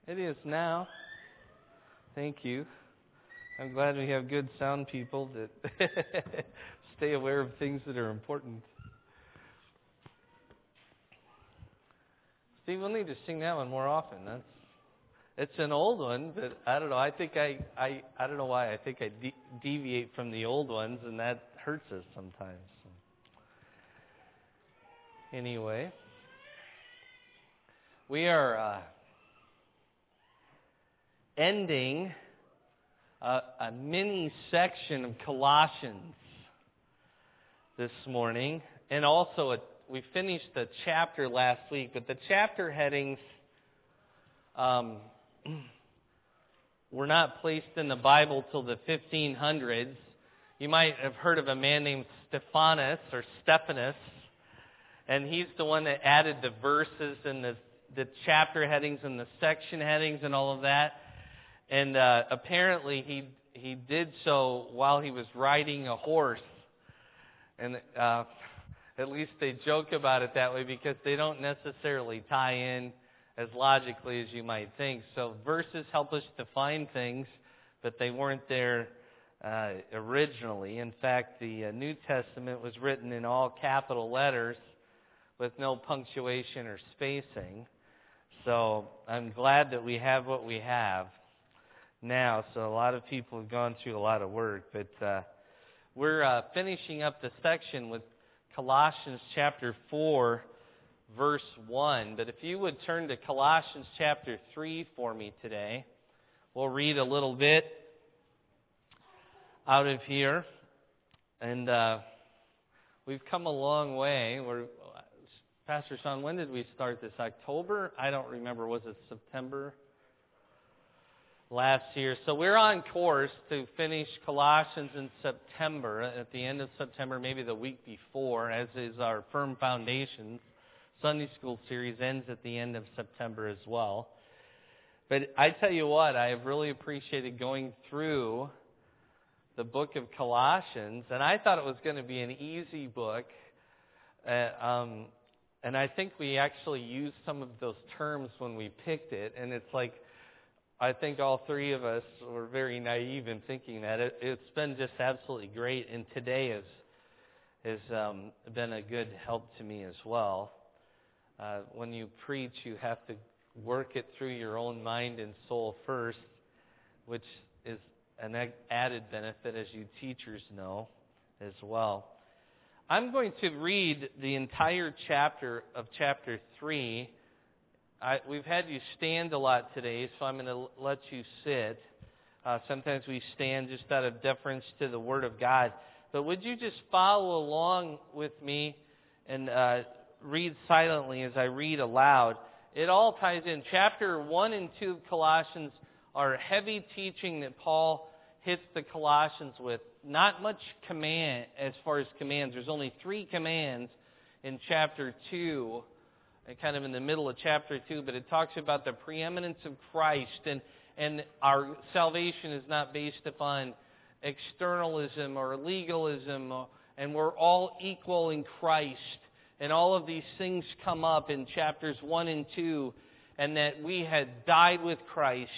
It is now. Thank you. I'm glad we have good sound people that stay aware of things that are important. Steve, we'll need to sing that one more often. It's an old one, but I don't know. I think I don't know why. I think I deviate from the old ones, and that hurts us sometimes. Anyway, we are ending a mini section of Colossians this morning, and also we finished the chapter last week, but the chapter headings were not placed in the Bible till the 1500s. You might have heard of a man named Stephanus, and he's the one that added the verses and the chapter headings and the section headings and all of that. And apparently he did so while he was riding a horse. And at least they joke about it that way because they don't necessarily tie in as logically as you might think. So verses help us define things, but they weren't there originally. In fact, the New Testament was written in all capital letters with no punctuation or spacing. So I'm glad that we have what we have now. So a lot of people have gone through a lot of work, but we're finishing up the section with Colossians chapter 4, verse 1. But if you would turn to Colossians chapter 3 for me today, we'll read a little bit out of here. And we've come a long way. Pastor Sean, when did we start this? October? I don't remember. Was it September? Last year. So we're on course to finish Colossians in September, at the end of September, maybe the week before, as is our Firm Foundations Sunday School series ends at the end of September as well. But I tell you what, I have really appreciated going through the book of Colossians, and I thought it was going to be an easy book, and I think we actually used some of those terms when we picked it, and it's like, I think all three of us were very naive in thinking that. It's been just absolutely great, and today has been a good help to me as well. When you preach, you have to work it through your own mind and soul first, which is an added benefit, as you teachers know as well. I'm going to read the entire chapter of chapter 3. We've had you stand a lot today, so I'm going to let you sit. Sometimes we stand just out of deference to the Word of God. But would you just follow along with me and read silently as I read aloud? It all ties in. Chapter 1 and 2 of Colossians are heavy teaching that Paul hits the Colossians with. Not much command as far as commands. There's only 3 commands in chapter 2. Kind of in the middle of chapter 2, but it talks about the preeminence of Christ, and our salvation is not based upon externalism or legalism, and we're all equal in Christ. And all of these things come up in chapters 1 and 2, and that we had died with Christ,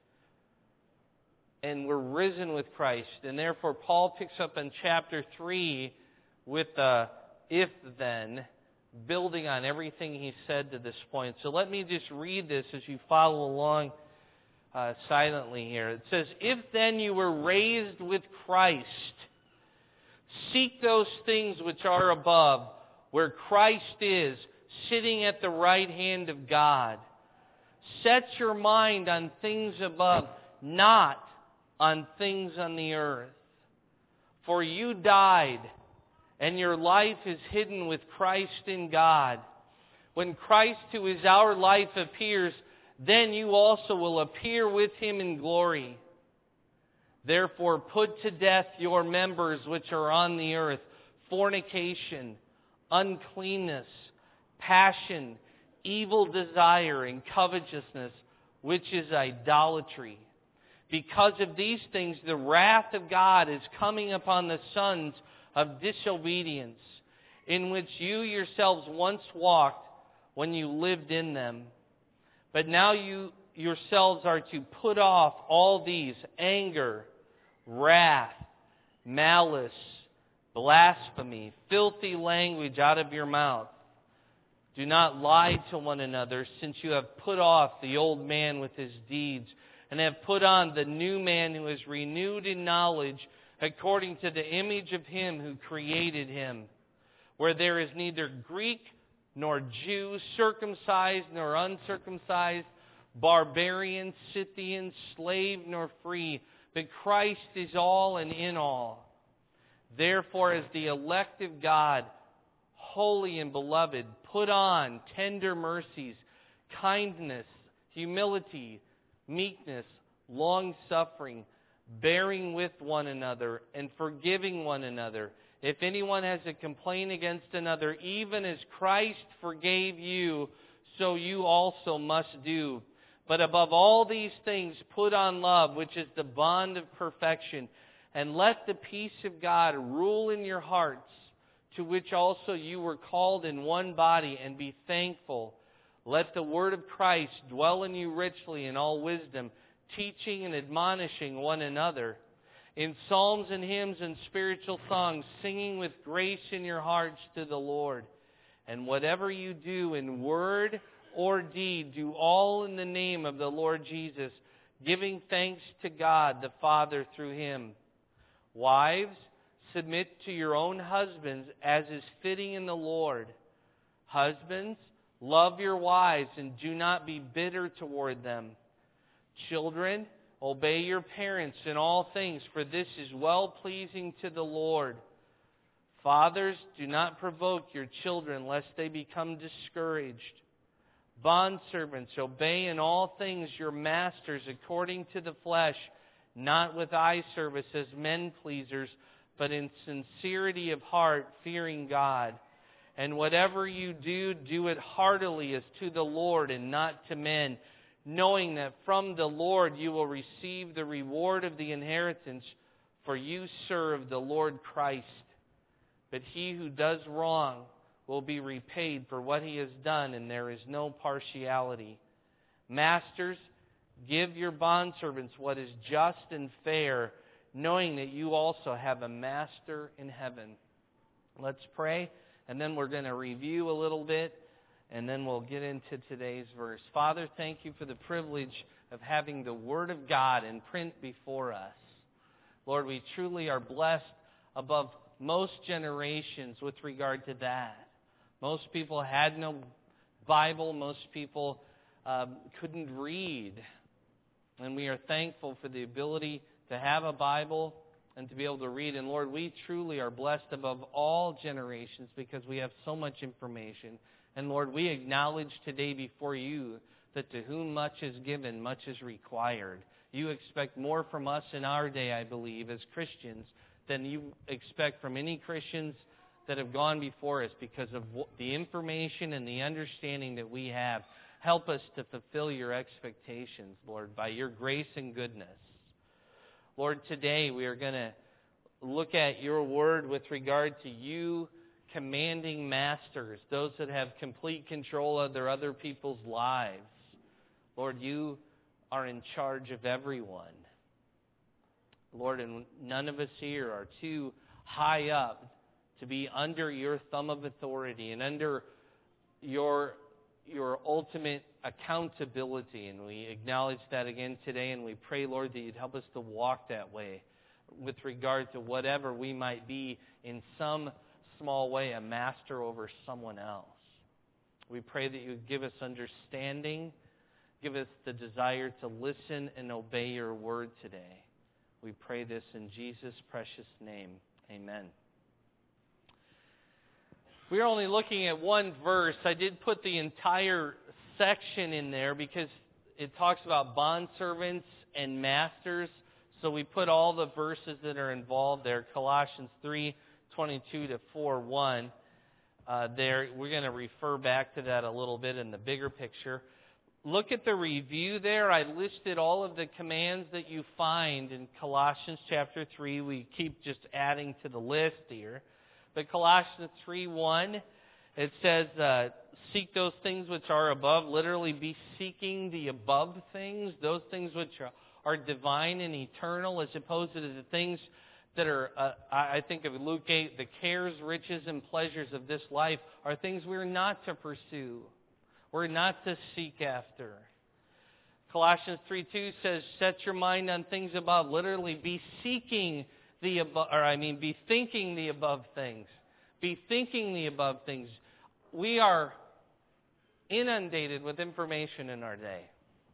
and we're risen with Christ. And therefore, Paul picks up in chapter 3 with the if-then, building on everything he said to this point. So let me just read this as you follow along silently here. It says, "If then you were raised with Christ, seek those things which are above, where Christ is, sitting at the right hand of God. Set your mind on things above, not on things on the earth. For you died, and your life is hidden with Christ in God. When Christ, who is our life, appears, then you also will appear with Him in glory. Therefore put to death your members which are on the earth, fornication, uncleanness, passion, evil desire, and covetousness, which is idolatry. Because of these things, the wrath of God is coming upon the sons of disobedience, in which you yourselves once walked when you lived in them. But now you yourselves are to put off all these: anger, wrath, malice, blasphemy, filthy language out of your mouth. Do not lie to one another, since you have put off the old man with his deeds, and have put on the new man who is renewed in knowledge according to the image of him who created him, where there is neither Greek nor Jew, circumcised nor uncircumcised, barbarian, Scythian, slave nor free, but Christ is all and in all. Therefore, as the elect of God, holy and beloved, put on tender mercies, kindness, humility, meekness, long-suffering, bearing with one another, and forgiving one another. If anyone has a complaint against another, even as Christ forgave you, so you also must do. But above all these things, put on love, which is the bond of perfection. And let the peace of God rule in your hearts, to which also you were called in one body, and be thankful. Let the word of Christ dwell in you richly in all wisdom, teaching and admonishing one another in psalms and hymns and spiritual songs, singing with grace in your hearts to the Lord. And whatever you do in word or deed, do all in the name of the Lord Jesus, giving thanks to God the Father through him. Wives, submit to your own husbands as is fitting in the Lord. Husbands, love your wives and do not be bitter toward them. Children, obey your parents in all things, for this is well-pleasing to the Lord. Fathers, do not provoke your children, lest they become discouraged. Bondservants, obey in all things your masters according to the flesh, not with eye service as men pleasers, but in sincerity of heart, fearing God. And whatever you do, do it heartily as to the Lord and not to men, knowing that from the Lord you will receive the reward of the inheritance, for you serve the Lord Christ. But he who does wrong will be repaid for what he has done, and there is no partiality. Masters, give your bondservants what is just and fair, knowing that you also have a master in heaven. Let's pray, and then we're going to review a little bit, and then we'll get into today's verse. Father, thank you for the privilege of having the Word of God in print before us. Lord, we truly are blessed above most generations with regard to that. Most people had no Bible. Most people couldn't read. And we are thankful for the ability to have a Bible and to be able to read. And Lord, we truly are blessed above all generations because we have so much information. And Lord, we acknowledge today before you that to whom much is given, much is required. You expect more from us in our day, I believe, as Christians, than you expect from any Christians that have gone before us because of the information and the understanding that we have. Help us to fulfill your expectations, Lord, by your grace and goodness. Lord, today we are going to look at your word with regard to you commanding masters, those that have complete control of their other people's lives. Lord, you are in charge of everyone. Lord, and none of us here are too high up to be under your thumb of authority and under your ultimate accountability. And we acknowledge that again today, and we pray, Lord, that you'd help us to walk that way with regard to whatever we might be in some small way a master over someone else. We pray that you would give us understanding, give us the desire to listen and obey your word today. We pray this in Jesus' precious name. Amen. We're only looking at one verse. I did put the entire section in there because it talks about bondservants and masters. So we put all the verses that are involved there. Colossians 3:22 to 4:1. There, we're going to refer back to that a little bit in the bigger picture. Look at the review there. I listed all of the commands that you find in Colossians chapter 3. We keep just adding to the list here. But Colossians 3:1, it says, Seek those things which are above, literally be seeking the above things, those things which are divine and eternal, as opposed to the things that are, I think of Luke 8, the cares, riches, and pleasures of this life are things we're not to pursue. We're not to seek after. Colossians 3:2 says, set your mind on things above. Literally, be seeking the above, be thinking the above things. Be thinking the above things. We are inundated with information in our day.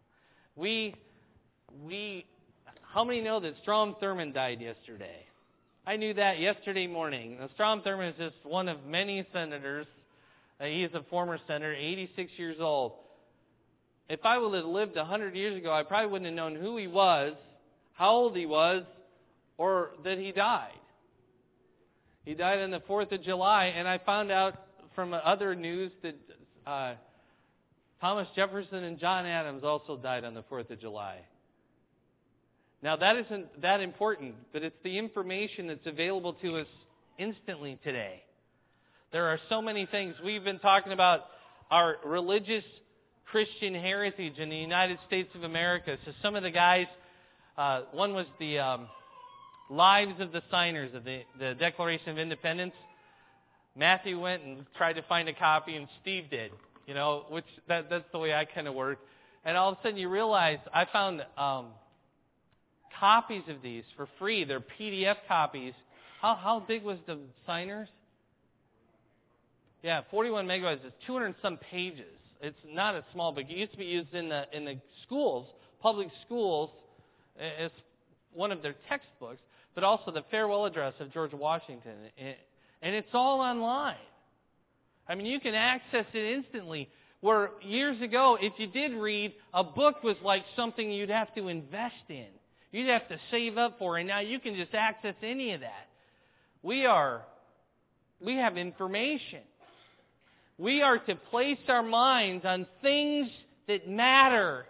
How many know that Strom Thurmond died yesterday? I knew that yesterday morning. Now, Strom Thurmond is just one of many senators. He is a former senator, 86 years old. If I would have lived 100 years ago, I probably wouldn't have known who he was, how old he was, or that he died. He died on the 4th of July, and I found out from other news that Thomas Jefferson and John Adams also died on the 4th of July. Now, that isn't that important, but it's the information that's available to us instantly today. There are so many things. We've been talking about our religious Christian heritage in the United States of America. So some of the guys, one was the Lives of the Signers of the Declaration of Independence. Matthew went and tried to find a copy, and Steve did. Which that's the way I kind of work. And all of a sudden you realize I found copies of these for free. They're PDF copies. How big was the Signers? Yeah, 41 megabytes. It's 200 and some pages. It's not a small book. It used to be used in the schools, public schools, as one of their textbooks, but also the farewell address of George Washington. And it's all online. You can access it instantly. Where years ago, if you did read, a book was like something you'd have to invest in. You'd have to save up for, and now you can just access any of that. We have information. We are to place our minds on things that matter,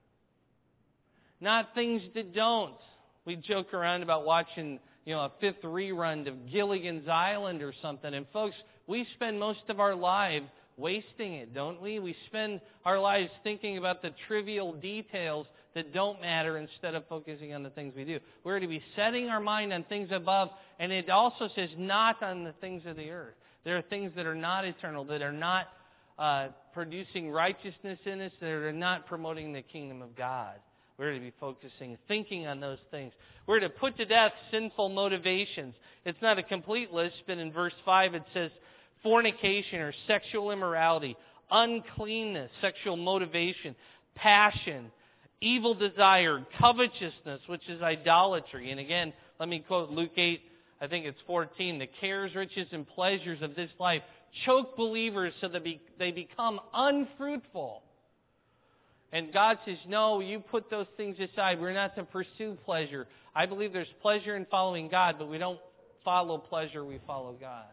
not things that don't. We joke around about watching, a fifth rerun of Gilligan's Island or something. And folks, we spend most of our lives wasting it, don't we? We spend our lives thinking about the trivial details that don't matter instead of focusing on the things we do. We're to be setting our mind on things above, and it also says not on the things of the earth. There are things that are not eternal, that are not producing righteousness in us, that are not promoting the kingdom of God. We're to be focusing, thinking on those things. We're to put to death sinful motivations. It's not a complete list, but in verse 5 it says fornication or sexual immorality, uncleanness, sexual motivation, passion, evil desire, covetousness, which is idolatry. And again, let me quote Luke 8, I think it's 14. The cares, riches, and pleasures of this life choke believers so that they become unfruitful. And God says, no, you put those things aside. We're not to pursue pleasure. I believe there's pleasure in following God, but we don't follow pleasure, we follow God.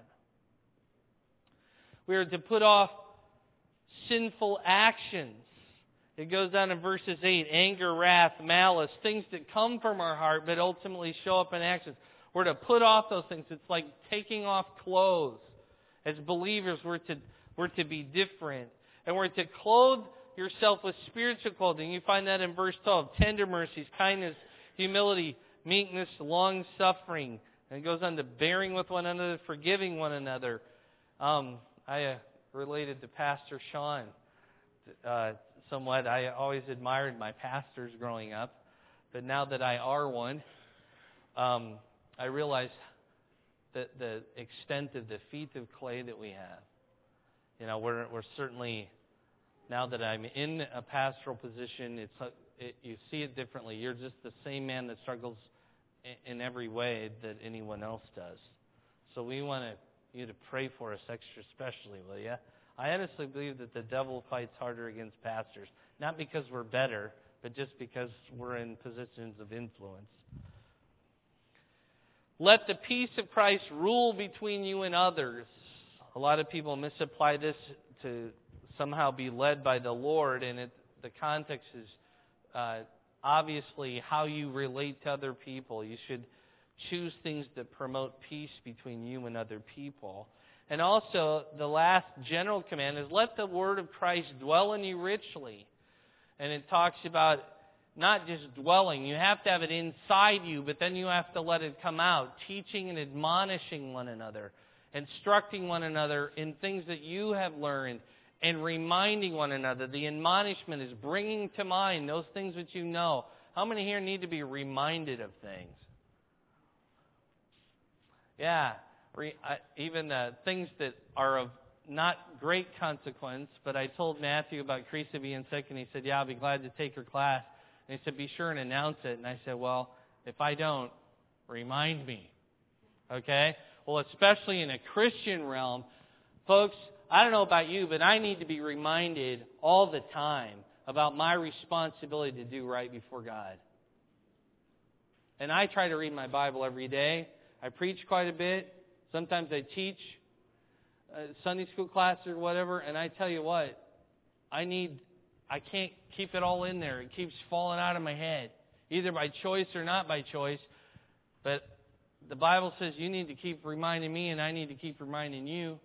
We are to put off sinful actions. It goes down in verses 8, anger, wrath, malice, things that come from our heart but ultimately show up in actions. We're to put off those things. It's like taking off clothes. As believers, we're to be different. And we're to clothe yourself with spiritual clothing. You find that in verse 12. Tender mercies, kindness, humility, meekness, long-suffering. And it goes on to bearing with one another, forgiving one another. I related to Pastor Sean somewhat. I always admired my pastors growing up. But now that I are one, I realize that the extent of the feet of clay that we have. We're certainly, now that I'm in a pastoral position, you see it differently. You're just the same man that struggles in every way that anyone else does. So we want you to pray for us extra specially, will you? I honestly believe that the devil fights harder against pastors, not because we're better, but just because we're in positions of influence. Let the peace of Christ rule between you and others. A lot of people misapply this to somehow be led by the Lord, and the context is obviously how you relate to other people. You should choose things that promote peace between you and other people. And also, the last general command is let the word of Christ dwell in you richly. And it talks about not just dwelling. You have to have it inside you, but then you have to let it come out, teaching and admonishing one another, instructing one another in things that you have learned, and reminding one another. The admonishment is bringing to mind those things that you know. How many here need to be reminded of things? Yeah, even things that are of not great consequence, but I told Matthew about Creasa being sick, and he said, yeah, I'll be glad to take her class. And he said, be sure and announce it. And I said, well, if I don't, remind me. Okay? Well, especially in a Christian realm, folks, I don't know about you, but I need to be reminded all the time about my responsibility to do right before God. And I try to read my Bible every day. I preach quite a bit. Sometimes I teach Sunday school class or whatever, and I tell you what, I can't keep it all in there. It keeps falling out of my head, either by choice or not by choice. But the Bible says you need to keep reminding me, and I need to keep reminding you.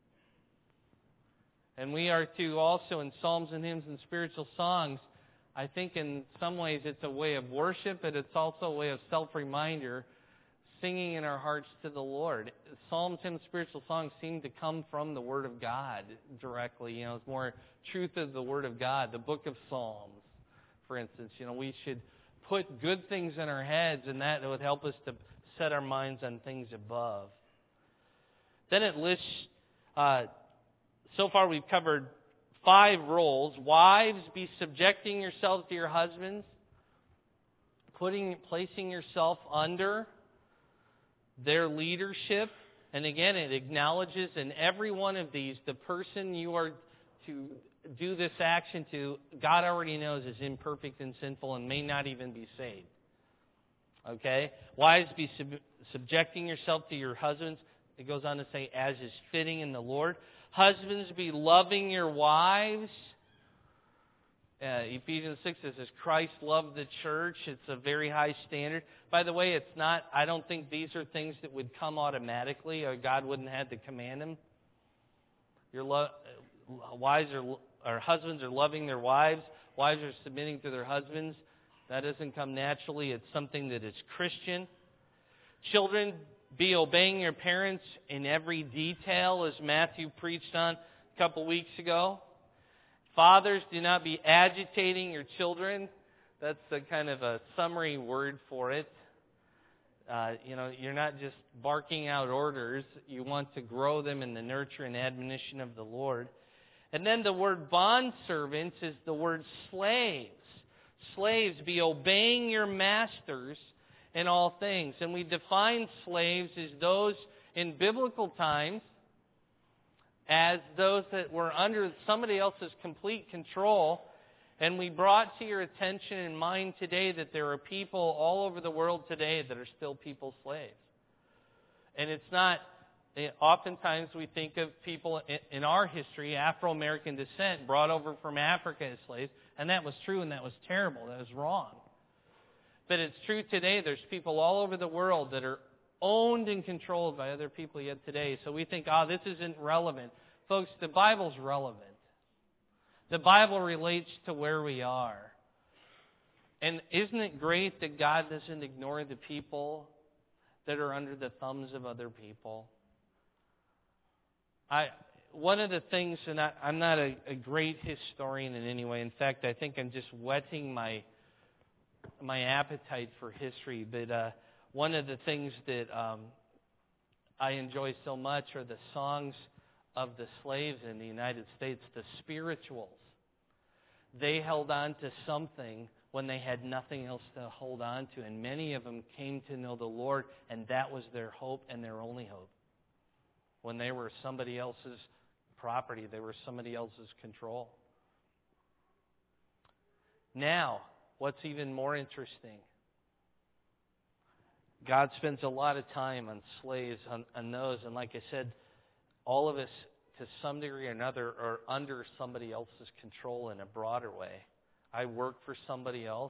And we are to also, in psalms and hymns and spiritual songs, I think in some ways it's a way of worship, but it's also a way of self-reminder, singing in our hearts to the Lord. Psalms, hymns, spiritual songs seem to come from the Word of God directly. It's more truth of the Word of God. The book of Psalms, for instance. We should put good things in our heads, and that would help us to set our minds on things above. Then it lists, so far we've covered 5 roles. Wives, be subjecting yourselves to your husbands, placing yourself under their leadership. And again, it acknowledges in every one of these, the person you are to do this action to, God already knows is imperfect and sinful and may not even be saved. Okay? Wives, be subjecting yourself to your husbands. It goes on to say, as is fitting in the Lord. Husbands, be loving your wives. Ephesians 6 says, as Christ loved the church. It's a very high standard. By the way, it's not, I don't think these are things that would come automatically, or God wouldn't have to command them. Husbands are loving their wives. Wives are submitting to their husbands. That doesn't come naturally. It's something that is Christian. Children, be obeying your parents in every detail, as Matthew preached on a couple weeks ago. Fathers, do not be agitating your children. That's a kind of a summary word for it. You're not just barking out orders. You want to grow them in the nurture and admonition of the Lord. And then the word bondservants is the word slaves. Slaves, be obeying your masters in all things. And we define slaves as those in biblical times as those that were under somebody else's complete control. And we brought to your attention and mind today that there are people all over the world today that are still people's slaves. And it's not, oftentimes we think of people in our history, Afro-American descent, brought over from Africa as slaves. And that was true and that was terrible. That was wrong. But it's true today. There's people all over the world that are owned and controlled by other people yet today. So we think, this isn't relevant. Folks, the Bible's relevant. The Bible relates to where we are. And isn't it great that God doesn't ignore the people that are under the thumbs of other people? One of the things, and I'm not a great historian in any way. In fact, I think I'm just whetting my appetite for history. But one of the things that I enjoy so much are the songs of the slaves in the United States, the spirituals. They held on to something when they had nothing else to hold on to. And many of them came to know the Lord, and that was their hope and their only hope. When they were somebody else's property, they were somebody else's control. Now, what's even more interesting, God spends a lot of time on slaves, on those. And like I said, all of us, to some degree or another, are under somebody else's control in a broader way. I work for somebody else.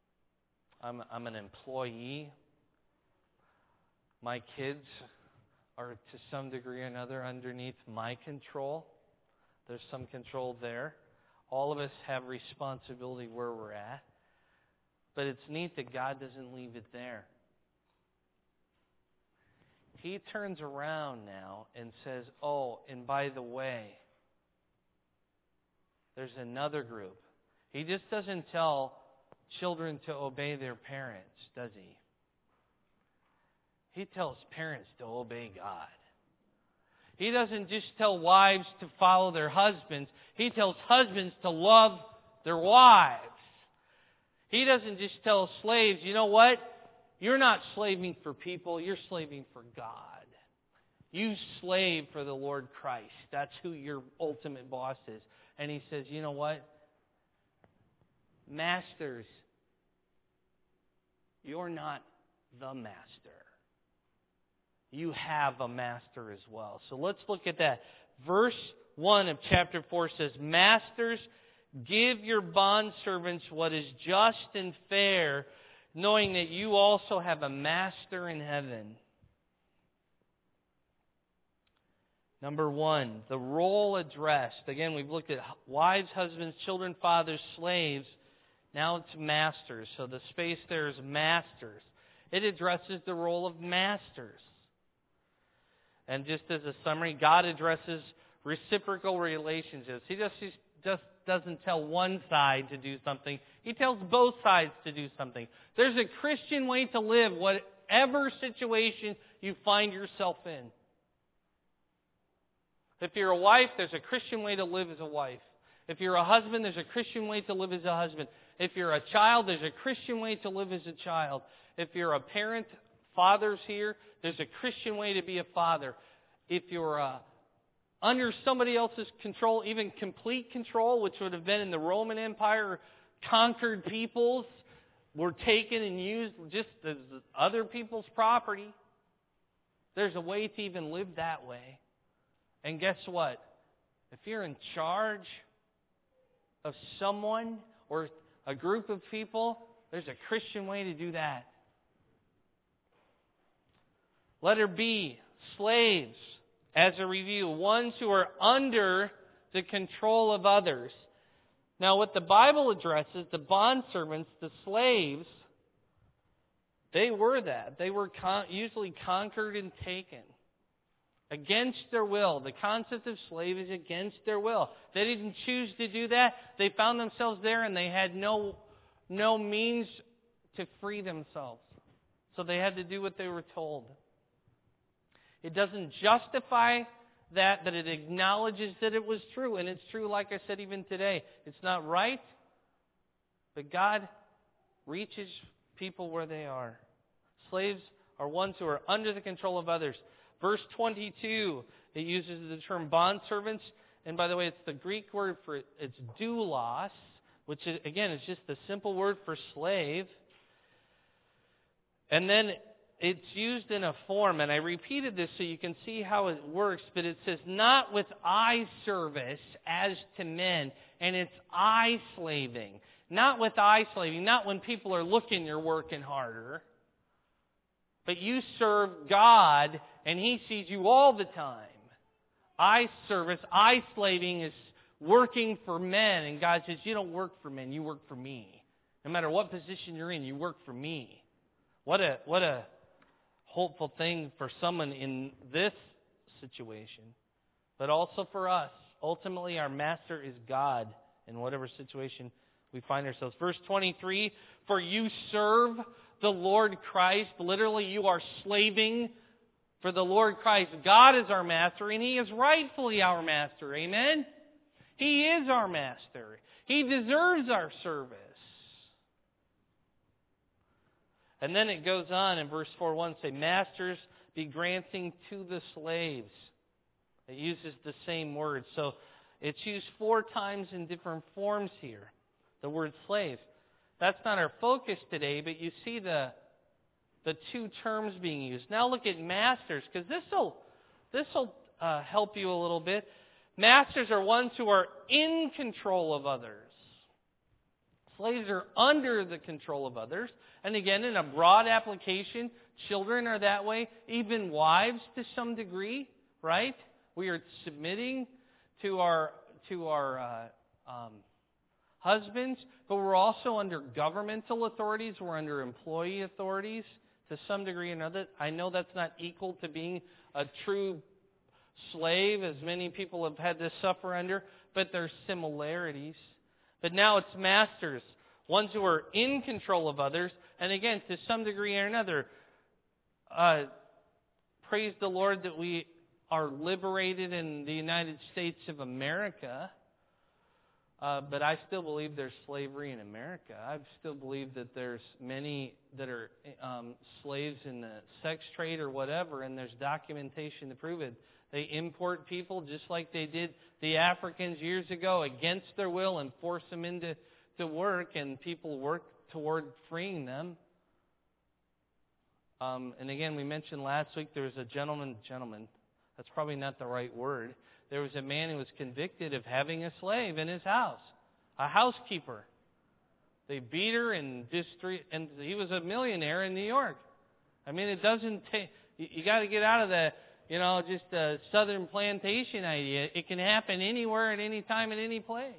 I'm an employee. My kids are to some degree or another underneath my control. There's some control there. All of us have responsibility where we're at. But it's neat that God doesn't leave it there. He turns around now and says, oh, and by the way, there's another group. He just doesn't tell children to obey their parents, does he? He tells parents to obey God. He doesn't just tell wives to follow their husbands. He tells husbands to love their wives. He doesn't just tell slaves, you know what? You're not slaving for people, you're slaving for God. You slave for the Lord Christ. That's who your ultimate boss is. And he says, you know what? Masters, you're not the master. You have a master as well. So let's look at that. Verse 1 of chapter 4 says, Masters, give your bondservants what is just and fair, knowing that you also have a master in heaven. Number 1, the role addressed. Again, we've looked at wives, husbands, children, fathers, slaves. Now it's masters. So the space there is masters. It addresses the role of masters. And just as a summary, God addresses reciprocal relationships. He just doesn't tell one side to do something. He tells both sides to do something. There's a Christian way to live whatever situation you find yourself in. If you're a wife, there's a Christian way to live as a wife. If you're a husband, there's a Christian way to live as a husband. If you're a child, there's a Christian way to live as a child. If you're a parent, fathers here, there's a Christian way to be a father. If you're under somebody else's control, even complete control, which would have been in the Roman Empire, conquered peoples were taken and used just as other people's property. There's a way to even live that way. And guess what? If you're in charge of someone or a group of people, there's a Christian way to do that. Letter B, slaves, as a review, ones who are under the control of others. Now, what the Bible addresses, the bondservants, the slaves, they were that. They were usually conquered and taken against their will. The concept of slave is against their will. They didn't choose to do that. They found themselves there and they had no means to free themselves. So they had to do what they were told. It doesn't justify that, but it acknowledges that it was true. And it's true, like I said, even today. It's not right, but God reaches people where they are. Slaves are ones who are under the control of others. Verse 22, it uses the term bondservants. And by the way, it's the Greek word for it. It's doulos, which is, again, is just the simple word for slave. And then it's used in a form, and I repeated this so you can see how it works, but it says, not with eye service as to men, and it's eye slaving. Not with eye slaving, not when people are looking, you're working harder. But you serve God, and He sees you all the time. Eye service, eye slaving is working for men, and God says, you don't work for men, you work for me. No matter what position you're in, you work for me. What a hopeful thing for someone in this situation, but also for us. Ultimately, our master is God in whatever situation we find ourselves. Verse 23, for you serve the Lord Christ. Literally, you are slaving for the Lord Christ. God is our master, and He is rightfully our master. Amen? He is our master. He deserves our service. And then it goes on in verse 4:1, say, masters, be granting to the slaves. It uses the same word. So it's used 4 times in different forms here, the word slave. That's not our focus today, but you see the 2 terms being used. Now look at masters, because this will help you a little bit. Masters are ones who are in control of others. Slaves are under the control of others. And again, in a broad application, children are that way. Even wives to some degree, right? We are submitting to our husbands, but we're also under governmental authorities. We're under employee authorities to some degree or another. I know that's not equal to being a true slave, as many people have had to suffer under, but there's similarities. But now it's masters, ones who are in control of others, and again, to some degree or another, praise the Lord that we are liberated in the United States of America. But I still believe there's slavery in America. I still believe that there's many that are slaves in the sex trade or whatever, and there's documentation to prove it. They import people just like they did the Africans years ago against their will and force them into work, and people work toward freeing them. And again, we mentioned last week there was a gentleman, that's probably not the right word. There was a man who was convicted of having a slave in his house, a housekeeper. They beat her and he was a millionaire in New York. I mean, it doesn't take, you got to get out of the, just a southern plantation idea. It can happen anywhere, at any time, at any place.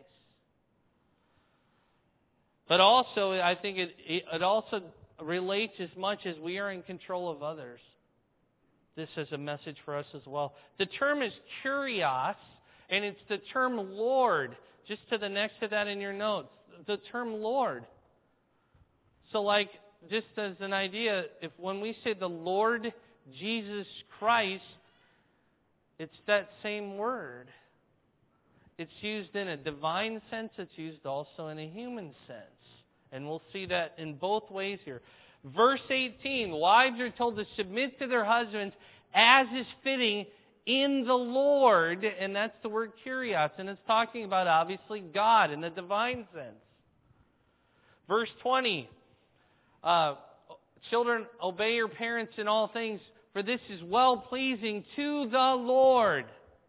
But also, I think it also relates as much as we are in control of others. This is a message for us as well. The term is kurios, and it's the term Lord. Just to the next to that in your notes, the term Lord. So just as an idea, when we say the Lord Jesus Christ, it's that same word. It's used in a divine sense. It's used also in a human sense. And we'll see that in both ways here. Verse 18, wives are told to submit to their husbands as is fitting in the Lord. And that's the word kurios. And it's talking about, obviously, God in the divine sense. Verse 20, children, obey your parents in all things, for this is well-pleasing to the Lord.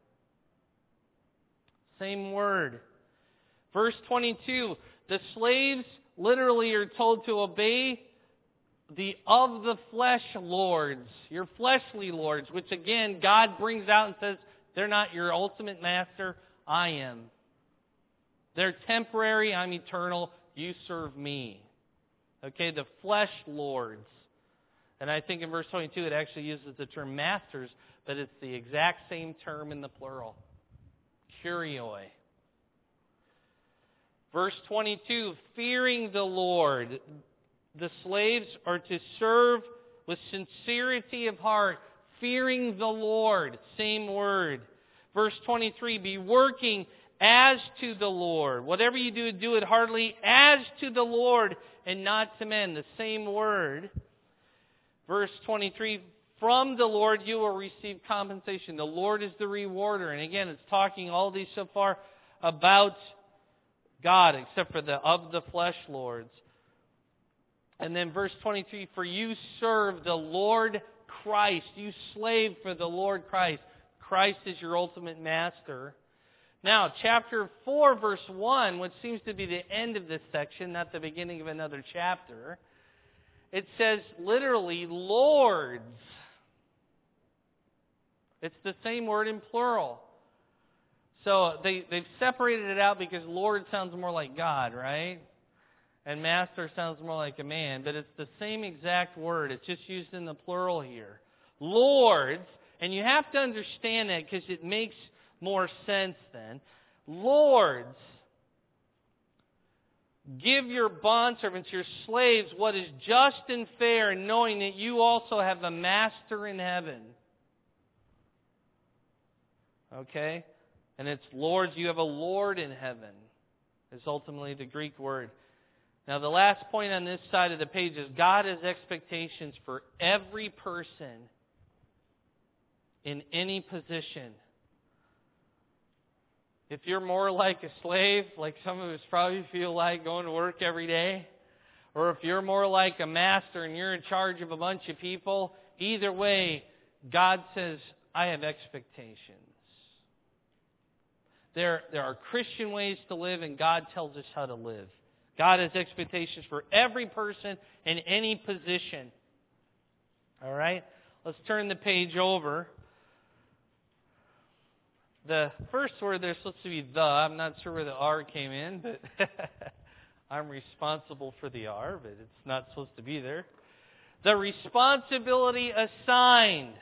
Same word. Verse 22, the slaves literally are told to obey the of the flesh lords, your fleshly lords, which again, God brings out and says, they're not your ultimate master, I am. They're temporary, I'm eternal, you serve me. Okay, the flesh lords. And I think in verse 22 it actually uses the term masters, but it's the exact same term in the plural. Kurioi. Verse 22, fearing the Lord. The slaves are to serve with sincerity of heart, fearing the Lord. Same word. Verse 23, be working as to the Lord. Whatever you do, do it heartily as to the Lord and not to men. The same word. Verse 23, from the Lord you will receive compensation. The Lord is the rewarder. And again, it's talking all these so far about God, except for the of the flesh lords. And then verse 23, for you serve the Lord Christ. You slave for the Lord Christ. Christ is your ultimate master. Now, chapter 4, verse 1, which seems to be the end of this section, not the beginning of another chapter, it says literally, lords. It's the same word in plural. So they've separated it out because Lord sounds more like God, right? And master sounds more like a man. But it's the same exact word. It's just used in the plural here. Lords, and you have to understand that because it makes more sense then. Lords, give your bondservants, your slaves, what is just and fair, knowing that you also have a master in heaven. Okay? And it's lords, you have a Lord in heaven, is ultimately the Greek word. Now, the last point on this side of the page is God has expectations for every person in any position. If you're more like a slave, like some of us probably feel like going to work every day, or if you're more like a master and you're in charge of a bunch of people, either way, God says, I have expectations. There are Christian ways to live, and God tells us how to live. God has expectations for every person in any position. All right? Let's turn the page over. The first word there's supposed to be the. I'm not sure where the R came in, but I'm responsible for the R, but it's not supposed to be there. The responsibility assigned.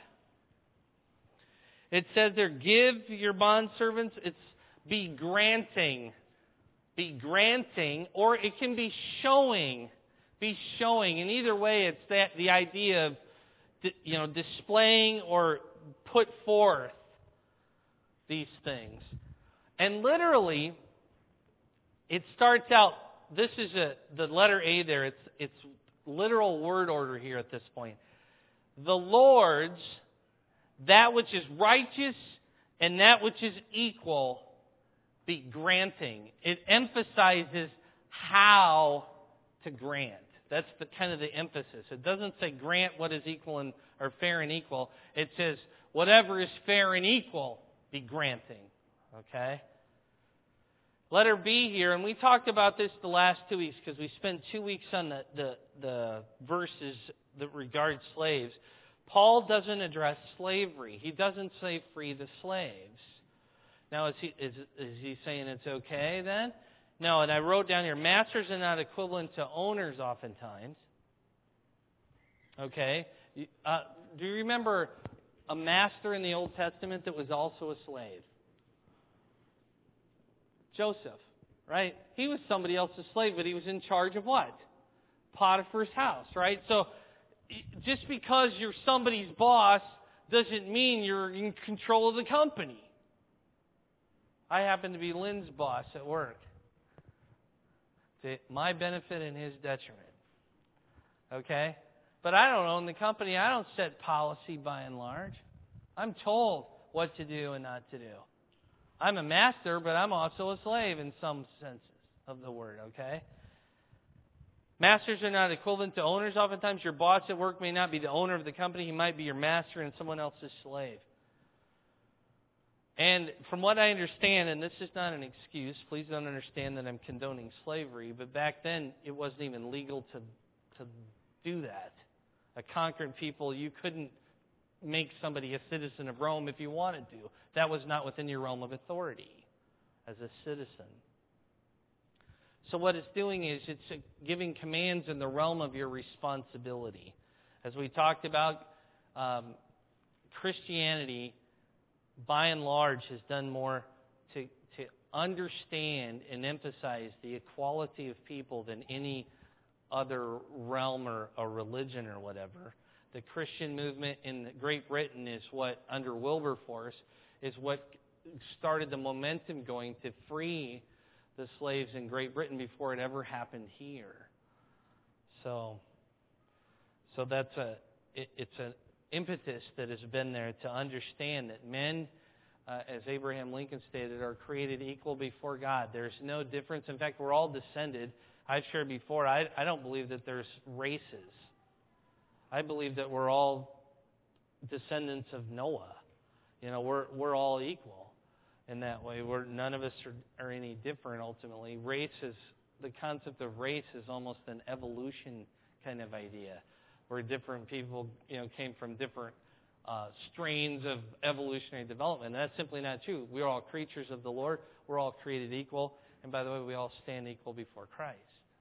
It says there, give your bondservants, it's be granting. Be granting, or it can be showing. Be showing. And either way, it's that the idea of displaying or put forth these things. And literally, it starts out, this is the letter A there, it's literal word order here at this point. The Lord's, that which is righteous and that which is equal, be granting. It emphasizes how to grant. That's the kind of the emphasis. It doesn't say grant what is equal or fair and equal. It says whatever is fair and equal, be granting. Okay? Letter B here, and we talked about this the last 2 weeks because we spent 2 weeks on the verses that regard slaves. Paul doesn't address slavery. He doesn't say free the slaves. Now, is he saying it's okay then? No, and I wrote down here, masters are not equivalent to owners oftentimes. Okay? Do you remember a master in the Old Testament that was also a slave? Joseph, right? He was somebody else's slave, but he was in charge of what? Potiphar's house, right? So, just because you're somebody's boss doesn't mean you're in control of the company. I happen to be Lynn's boss at work. To my benefit and his detriment. Okay? But I don't own the company. I don't set policy by and large. I'm told what to do and not to do. I'm a master, but I'm also a slave in some senses of the word, okay? Masters are not equivalent to owners. Oftentimes your boss at work may not be the owner of the company. He might be your master and someone else's slave. And from what I understand, and this is not an excuse, please don't understand that I'm condoning slavery, but back then it wasn't even legal to do that. A conquered people, you couldn't make somebody a citizen of Rome if you wanted to. That was not within your realm of authority as a citizen. So what it's doing is it's giving commands in the realm of your responsibility. As we talked about, Christianity, by and large, has done more to understand and emphasize the equality of people than any other realm or religion or whatever. The Christian movement in Great Britain is what, under Wilberforce, is what started the momentum going to free the slaves in Great Britain before it ever happened here. So that's it's an impetus that has been there to understand that men, as Abraham Lincoln stated, are created equal before God. There's no difference. In fact, we're all descended. I've shared before, I don't believe that there's races. I believe that we're all descendants of Noah. We're all equal in that way. None of us are any different ultimately. The concept of race is almost an evolution kind of idea, where different people came from different strains of evolutionary development. And that's simply not true. We're all creatures of the Lord. We're all created equal. And by the way, we all stand equal before Christ.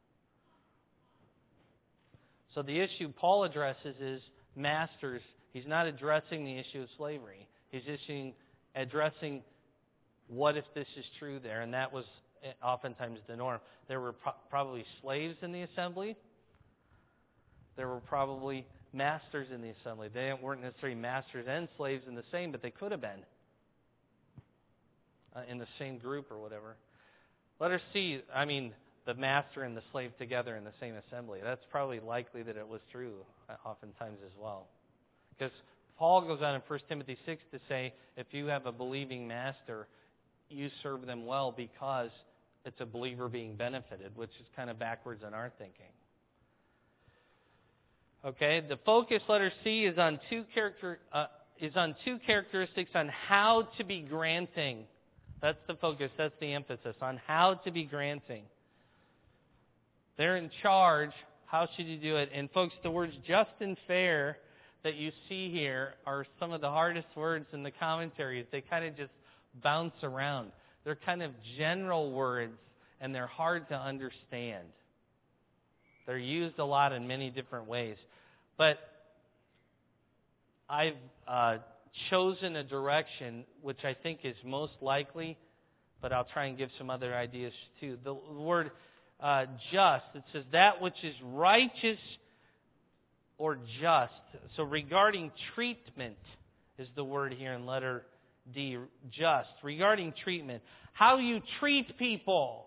So the issue Paul addresses is masters. He's not addressing the issue of slavery. He's addressing what if this is true there. And that was oftentimes the norm. There were probably slaves in the assembly. There were probably masters in the assembly. They weren't necessarily masters and slaves in the same, but they could have been in the same group or whatever. Let us see, the master and the slave together in the same assembly. That's probably likely that it was true oftentimes as well. Because Paul goes on in 1 Timothy 6 to say, if you have a believing master, you serve them well because it's a believer being benefited, which is kind of backwards in our thinking. Okay, the focus, letter C, is on two characteristics on how to be granting. That's the focus. That's the emphasis on how to be granting. They're in charge. How should you do it? And folks, the words just and fair that you see here are some of the hardest words in the commentaries. They kind of just bounce around. They're kind of general words, and they're hard to understand. They're used a lot in many different ways. But I've chosen a direction which I think is most likely, but I'll try and give some other ideas too. The word just, it says that which is righteous or just. So regarding treatment is the word here in letter D, just. Regarding treatment, how you treat people.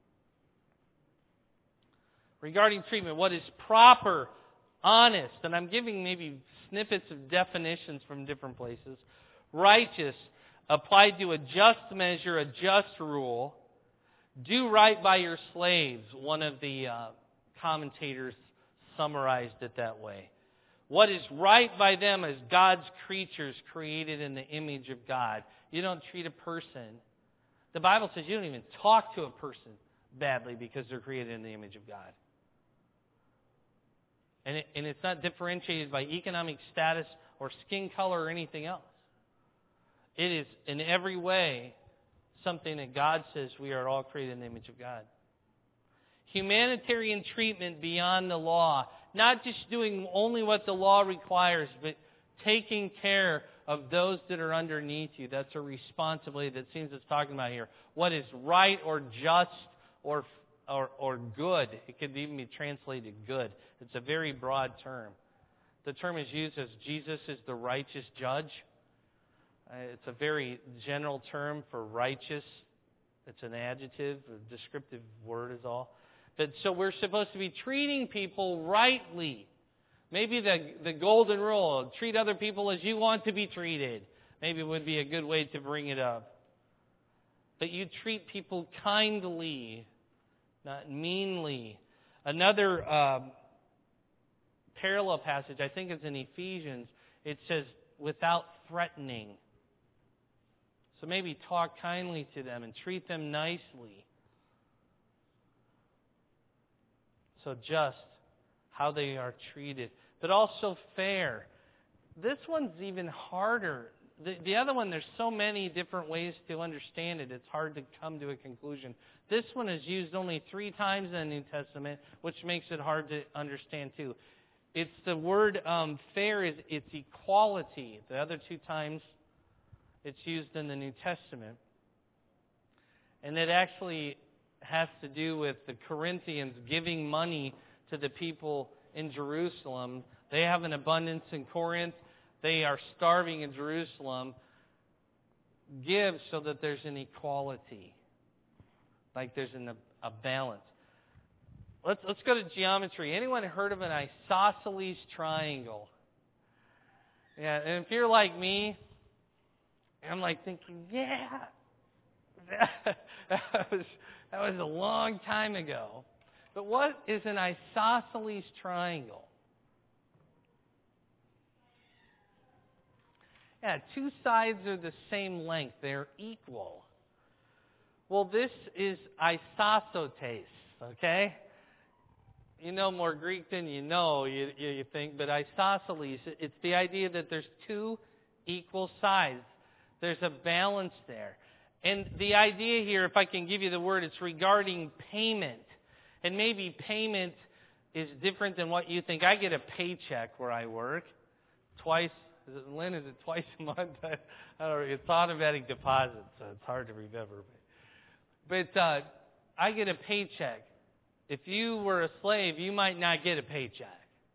Regarding treatment, what is proper, honest, and I'm giving maybe snippets of definitions from different places. Righteous, applied to a just measure, a just rule. Do right by your slaves. One of the commentators summarized it that way. What is right by them as God's creatures created in the image of God. You don't treat a person. The Bible says you don't even talk to a person badly because they're created in the image of God. And it's not differentiated by economic status or skin color or anything else. It is in every way something that God says we are all created in the image of God. Humanitarian treatment beyond the law. Not just doing only what the law requires, but taking care of those that are underneath you. That's a responsibility that seems it's talking about here. What is right or just or good. It could even be translated good. It's a very broad term. The term is used as Jesus is the righteous judge. It's a very general term for righteous. It's an adjective, a descriptive word is all. But so we're supposed to be treating people rightly. Maybe the golden rule, treat other people as you want to be treated. Maybe would be a good way to bring it up. But you treat people kindly, not meanly. Another parallel passage, I think it's in Ephesians, it says, without threatening. So maybe talk kindly to them and treat them nicely. So just how they are treated. But also fair. This one's even harder. The other one, there's so many different ways to understand it. It's hard to come to a conclusion. This one is used only 3 times in the New Testament, which makes it hard to understand too. It's the word fair, it's equality. The other 2 times it's used in the New Testament. And it actually has to do with the Corinthians giving money to the people in Jerusalem. They have an abundance in Corinth. They are starving in Jerusalem. Give so that there's an equality. Like there's a balance. Let's go to geometry. Anyone heard of an isosceles triangle? Yeah, and if you're like me, I'm like thinking, yeah, that was a long time ago. But what is an isosceles triangle? Yeah, 2 sides are the same length. They're equal. Well, this is isosotes, okay? You know more Greek than you know, you think, but isosceles, it's the idea that there's 2 equal sides. There's a balance there. And the idea here, if I can give you the word, it's regarding payment. And maybe payment is different than what you think. I get a paycheck where I work twice. Lynn, is it twice a month? I don't know. It's automatic deposit, so it's hard to remember. But I get a paycheck. If you were a slave, you might not get a paycheck.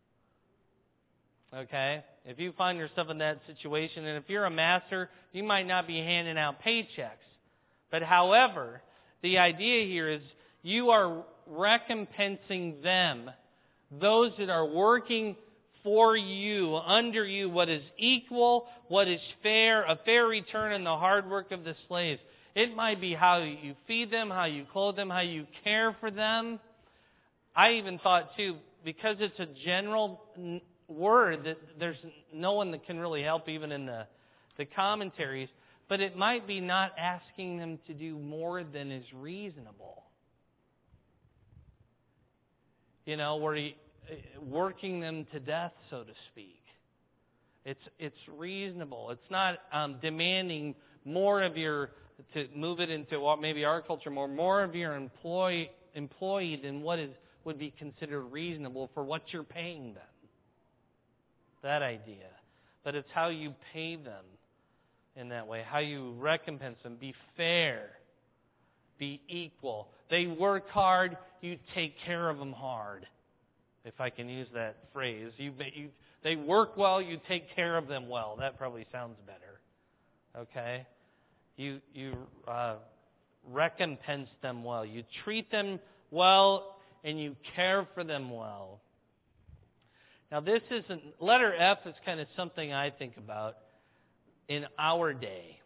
Okay? If you find yourself in that situation, and if you're a master, you might not be handing out paychecks. But however, the idea here is you are recompensing them, those that are working for you, under you, what is equal, what is fair, a fair return on the hard work of the slaves. It might be how you feed them, how you clothe them, how you care for them. I even thought, too, because it's a general word, that there's no one that can really help even in the commentaries, but it might be not asking them to do more than is reasonable. We're working them to death, so to speak. It's reasonable. It's not demanding more of your, to move it into what maybe our culture more of your employee than what would be considered reasonable for what you're paying them. That idea. But it's how you pay them in that way, how you recompense them. Be fair. Be equal. They work hard, you take care of them hard. If I can use that phrase. They work well, you take care of them well. That probably sounds better. Okay? You recompense them well. You treat them well, and you care for them well. Now, this isn't, letter F is kind of something I think about in our day.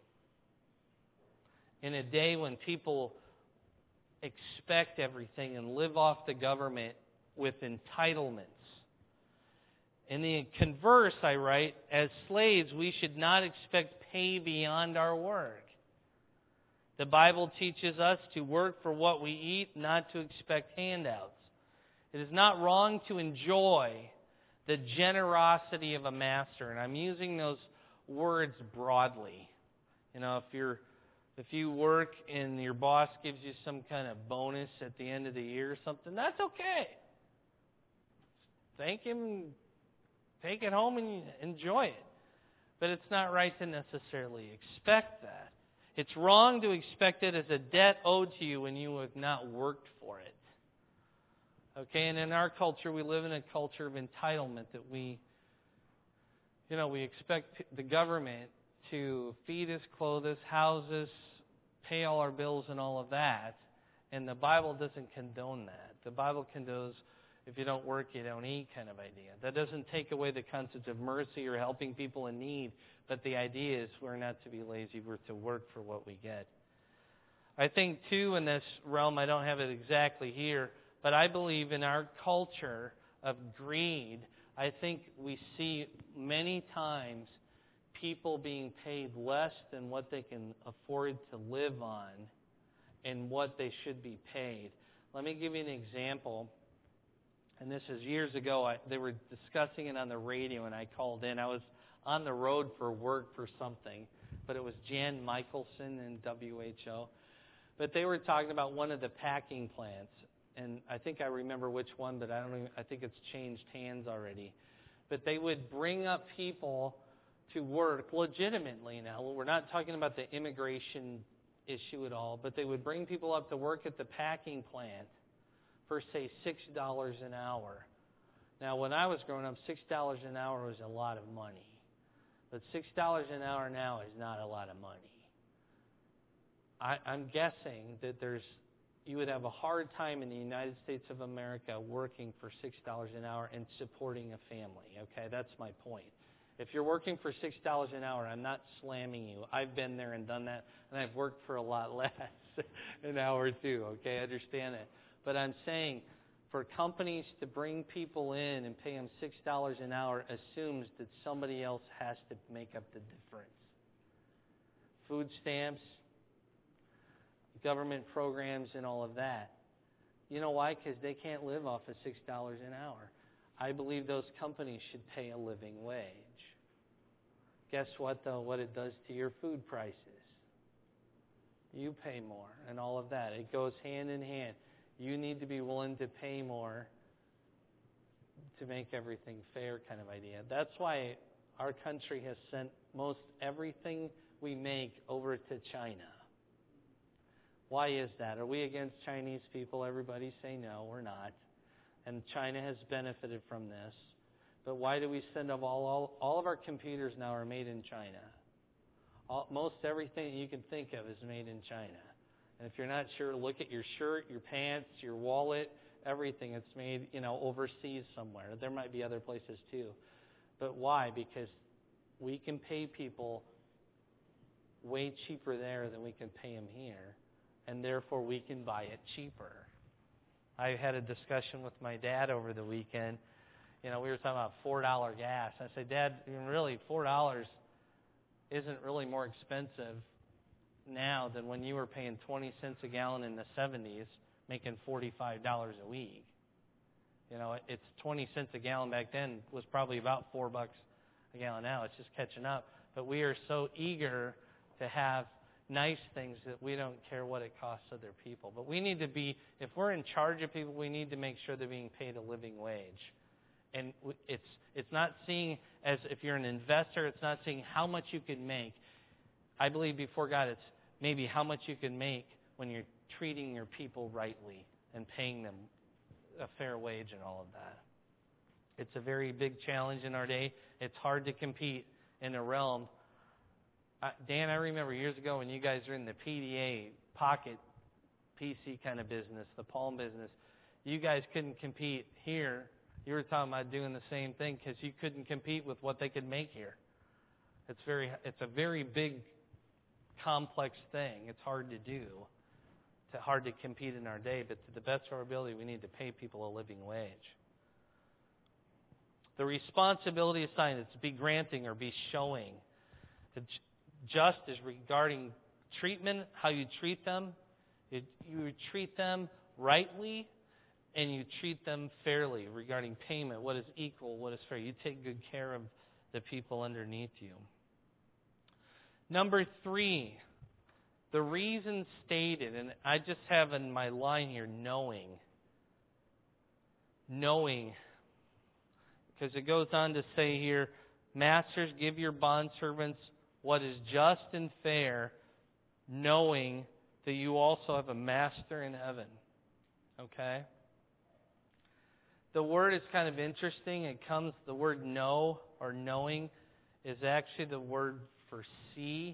In a day when people expect everything and live off the government with entitlements. In the converse, I write, as slaves, we should not expect pay beyond our work. The Bible teaches us to work for what we eat, not to expect handouts. It is not wrong to enjoy the generosity of a master. And I'm using those words broadly. If you work and your boss gives you some kind of bonus at the end of the year or something, that's okay. Thank him, take it home and enjoy it. But it's not right to necessarily expect that. It's wrong to expect it as a debt owed to you when you have not worked for it. Okay, and in our culture, we live in a culture of entitlement that we expect the government to feed us, clothe us, house us, pay all our bills and all of that. And the Bible doesn't condone that. The Bible condones if you don't work, you don't eat kind of idea. That doesn't take away the concept of mercy or helping people in need, but the idea is we're not to be lazy, we're to work for what we get. I think, too, in this realm, I don't have it exactly here, but I believe in our culture of greed, I think we see many times people being paid less than what they can afford to live on and what they should be paid. Let me give you an example. And this is years ago. They were discussing it on the radio, and I called in. I was on the road for work for something, but it was Jan Michelson in WHO. But they were talking about one of the packing plants, and I think I remember which one, but I think it's changed hands already. But they would bring up people to work legitimately now. We're not talking about the immigration issue at all, but they would bring people up to work at the packing plant for, say, $6 an hour. Now, when I was growing up, $6 an hour was a lot of money. But $6 an hour now is not a lot of money. I'm guessing that you would have a hard time in the United States of America working for $6 an hour and supporting a family. Okay, that's my point. If you're working for $6 an hour, I'm not slamming you. I've been there and done that, and I've worked for a lot less an hour too. Okay, I understand that. But I'm saying for companies to bring people in and pay them $6 an hour assumes that somebody else has to make up the difference. Food stamps, government programs, and all of that. You know why? Because they can't live off of $6 an hour. I believe those companies should pay a living wage. Guess what, though? What it does to your food prices. You pay more and all of that. It goes hand in hand. You need to be willing to pay more to make everything fair kind of idea. That's why our country has sent most everything we make over to China. Why is that? Are we against Chinese people? Everybody say no, we're not. And China has benefited from this. But why do we send all of our computers now are made in China? Most everything you can think of is made in China. And if you're not sure, look at your shirt, your pants, your wallet, everything. It's made, overseas somewhere. There might be other places too. But why? Because we can pay people way cheaper there than we can pay them here. And therefore we can buy it cheaper. I had a discussion with my dad over the weekend. We were talking about $4 gas. I said, Dad, really, $4 isn't really more expensive now than when you were paying 20 cents a gallon in the 70s, making $45 a week. It's 20 cents a gallon back then. It was probably about $4 a gallon now. It's just catching up. But we are so eager to have nice things that we don't care what it costs other people. But we need to be, if we're in charge of people, we need to make sure they're being paid a living wage. And it's not seeing, as if you're an investor, it's not seeing how much you can make. I believe before God, it's maybe how much you can make when you're treating your people rightly and paying them a fair wage and all of that. It's a very big challenge in our day. It's hard to compete in a realm. Dan, I remember years ago when you guys were in the PDA, pocket PC kind of business, the Palm business, you guys couldn't compete here. You were talking about doing the same thing because you couldn't compete with what they could make here. It's a very big, complex thing. It's hard to do. It's hard to compete in our day, but to the best of our ability, we need to pay people a living wage. The responsibility assigned is to be granting or be showing. The just is regarding treatment, how you treat them. You treat them rightly, and you treat them fairly regarding payment, what is equal, what is fair. You take good care of the people underneath you. Number 3, the reason stated, and I just have in my line here, knowing. Knowing. Because it goes on to say here, masters, give your bondservants what is just and fair, knowing that you also have a master in heaven. Okay? The word is kind of interesting. The word know or knowing is actually the word for see,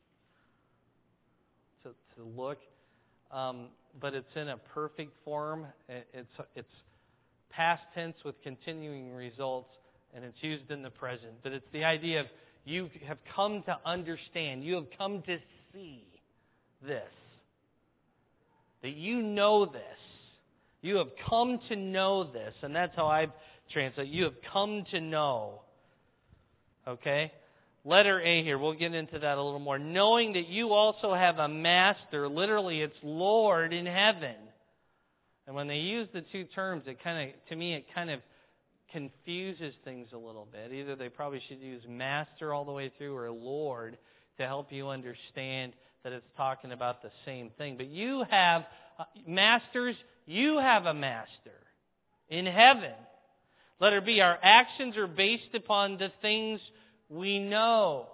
to look. But it's in a perfect form. It's past tense with continuing results, and it's used in the present. But it's the idea of you have come to understand. You have come to see this. That you know this. You have come to know this. And that's how I translate. You have come to know. Okay? Letter A here. We'll get into that a little more. Knowing that you also have a master. Literally, it's Lord in heaven. And when they use the two terms, it kind of confuses things a little bit. Either they probably should use master all the way through or Lord to help you understand that it's talking about the same thing. But you have, masters, you have a master in heaven. Letter B, our actions are based upon the things we know.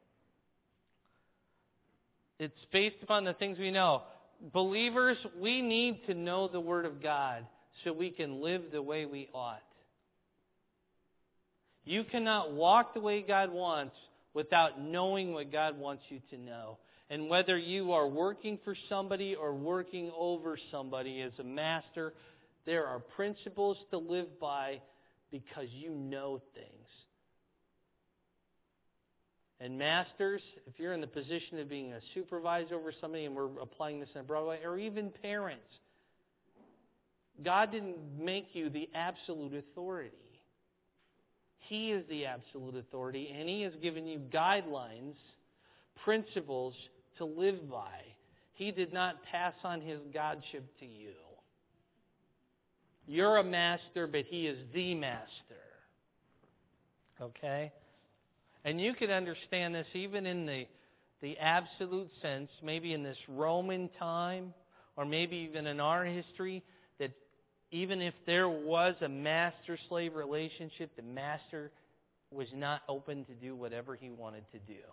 It's based upon the things we know. Believers, we need to know the Word of God so we can live the way we ought. You cannot walk the way God wants without knowing what God wants you to know. And whether you are working for somebody or working over somebody as a master, there are principles to live by because you know things. And masters, if you're in the position of being a supervisor over somebody, and we're applying this in a broad way, or even parents, God didn't make you the absolute authority. He is the absolute authority, and He has given you guidelines, principles to live by. He did not pass on His godship to you. You're a master, but He is the master. Okay? And you can understand this even in the absolute sense, maybe in this Roman time, or maybe even in our history, that even if there was a master-slave relationship, the master was not open to do whatever he wanted to do.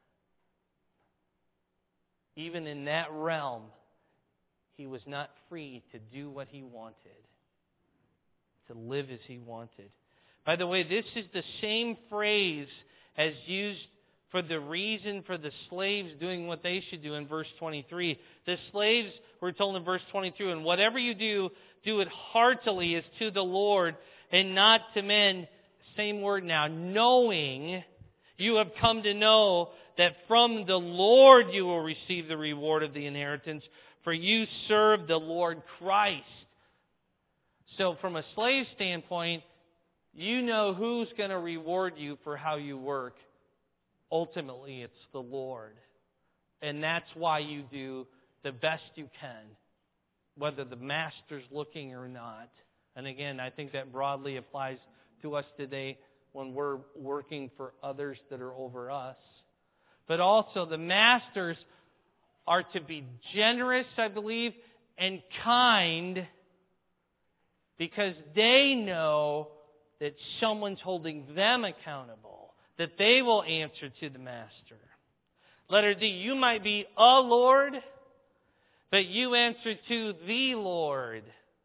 Even in that realm, he was not free to do what he wanted, to live as he wanted. By the way, this is the same phrase as used for the reason for the slaves doing what they should do in verse 23. The slaves were told in verse 22, and whatever you do, do it heartily as to the Lord and not to men. Same word now. Knowing, you have come to know that from the Lord you will receive the reward of the inheritance, for you serve the Lord Christ. So from a slave standpoint, you know who's going to reward you for how you work. Ultimately, it's the Lord. And that's why you do the best you can, whether the master's looking or not. And again, I think that broadly applies to us today when we're working for others that are over us. But also, the masters are to be generous, I believe, and kind, because they know that someone's holding them accountable, that they will answer to the master. Letter D, you might be a Lord, but you answer to the Lord.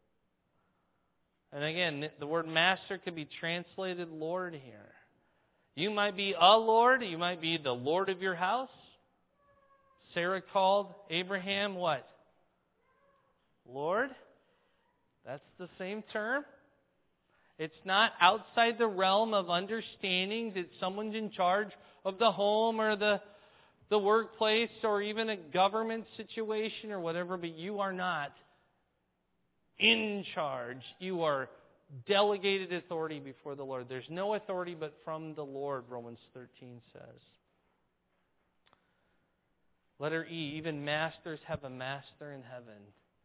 And again, the word master could be translated Lord here. You might be a Lord, you might be the Lord of your house. Sarah called Abraham what? Lord? That's the same term. It's not outside the realm of understanding that someone's in charge of the home or the workplace or even a government situation or whatever, but you are not in charge. You are delegated authority before the Lord. There's no authority but from the Lord, Romans 13 says. Letter E, even masters have a master in heaven.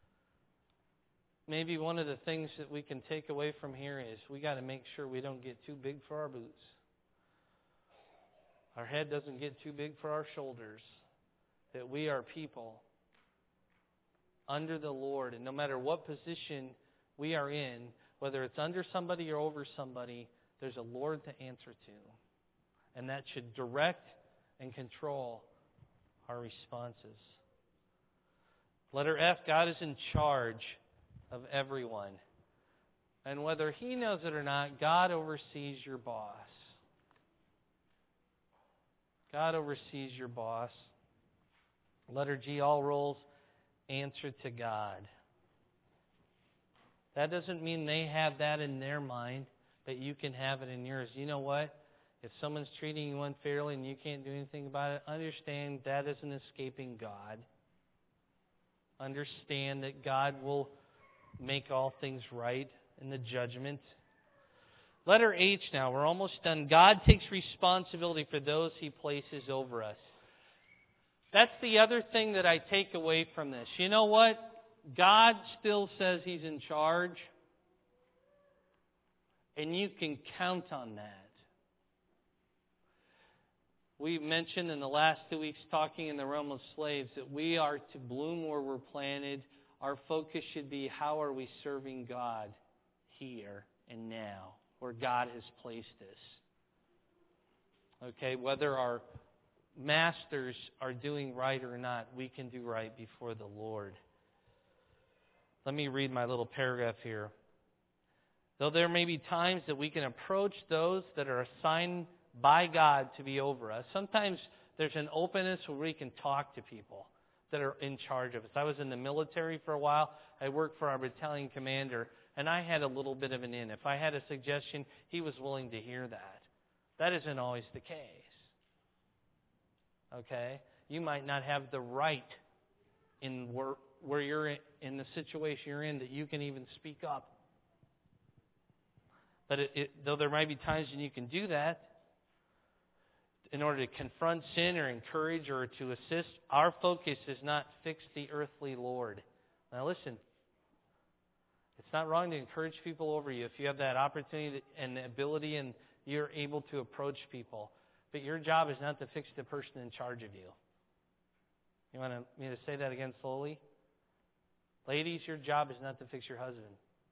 Maybe one of the things that we can take away from here is we got to make sure we don't get too big for our boots. Our head doesn't get too big for our shoulders. That we are people under the Lord. And no matter what position we are in, whether it's under somebody or over somebody, there's a Lord to answer to. And that should direct and control our responses. Letter F, God is in charge of everyone. And whether He knows it or not, God oversees your boss. God oversees your boss. Letter G, all roles answer to God. That doesn't mean they have that in their mind, but you can have it in yours. You know what? If someone's treating you unfairly and you can't do anything about it, understand that isn't escaping God. Understand that God will make all things right in the judgment. Letter H now, we're almost done. God takes responsibility for those He places over us. That's the other thing that I take away from this. You know what? God still says He's in charge. And you can count on that. We mentioned in the last 2 weeks talking in the realm of slaves that we are to bloom where we're planted. Our focus should be how are we serving God here and now, where God has placed us. Okay, whether our masters are doing right or not, we can do right before the Lord. Let me read my little paragraph here. Though there may be times that we can approach those that are assigned by God to be over us, sometimes there's an openness where we can talk to people that are in charge of us. I was in the military for a while. I worked for our battalion commander, and I had a little bit of an in. If I had a suggestion, he was willing to hear that. That isn't always the case. Okay? You might not have the right in where you're in the situation you're in that you can even speak up. But though there might be times when you can do that, in order to confront sin or encourage or to assist, our focus is not fix the earthly Lord. Now listen, it's not wrong to encourage people over you if you have that opportunity and the ability and you're able to approach people. But your job is not to fix the person in charge of you. You want me to say that again slowly? Ladies, your job is not to fix your husband.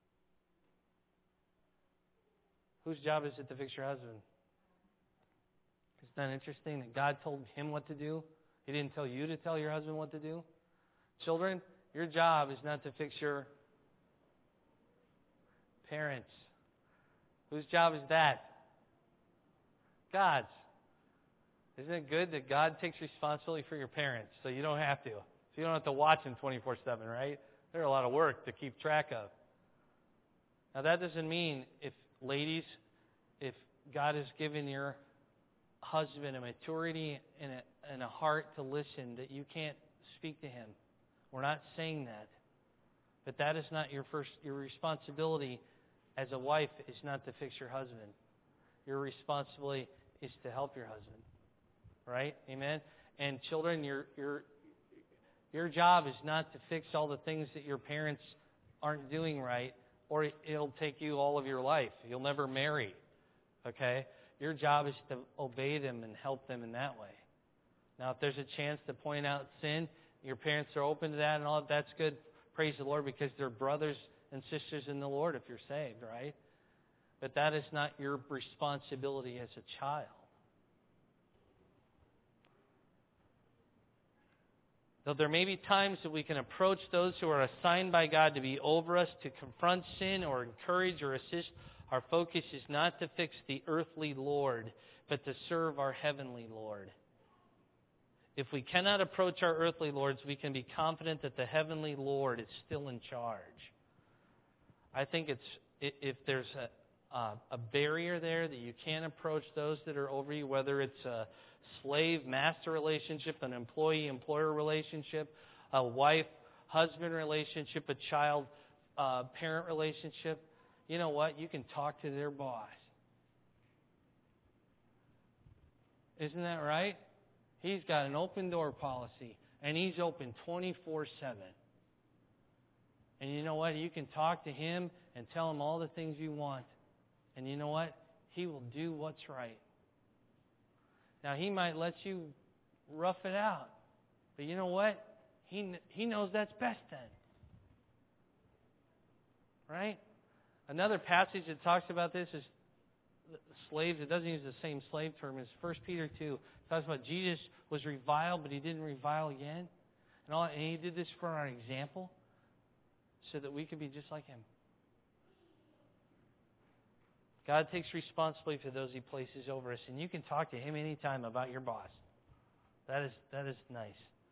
Whose job is it to fix your husband? Isn't that interesting that God told him what to do? He didn't tell you to tell your husband what to do? Children, your job is not to fix your parents. Whose job is that? God's. Isn't it good that God takes responsibility for your parents so you don't have to? So you don't have to watch them 24/7, right? They're a lot of work to keep track of. Now that doesn't mean if God has given your husband a maturity and a heart to listen that you can't speak to him. We're not saying that. But that is not your responsibility as a wife is not to fix your husband. Your responsibility is to help your husband. Right? Amen? And children, your job is not to fix all the things that your parents aren't doing right or it'll take you all of your life. You'll never marry. Okay? Your job is to obey them and help them in that way. Now, if there's a chance to point out sin, your parents are open to that and all, that's good. Praise the Lord, because they're brothers and sisters in the Lord if you're saved, right? But that is not your responsibility as a child. Though there may be times that we can approach those who are assigned by God to be over us, to confront sin or encourage or assist, our focus is not to fix the earthly Lord, but to serve our heavenly Lord. If we cannot approach our earthly lords, we can be confident that the heavenly Lord is still in charge. I think if there's a barrier there that you can't approach those that are over you, whether it's a slave-master relationship, an employee-employer relationship, a wife-husband relationship, a child-parent relationship, you know what? You can talk to their boss. Isn't that right? He's got an open door policy, and he's open 24/7. And you know what? You can talk to him and tell him all the things you want. And you know what? He will do what's right. Now, he might let you rough it out. But you know what? He knows that's best then. Right? Another passage that talks about this is slaves. It doesn't use the same slave term as 1 Peter 2. It talks about Jesus was reviled, but he didn't revile again. And he did this for our example so that we could be just like him. God takes responsibility for those he places over us. And you can talk to him anytime about your boss. That is nice.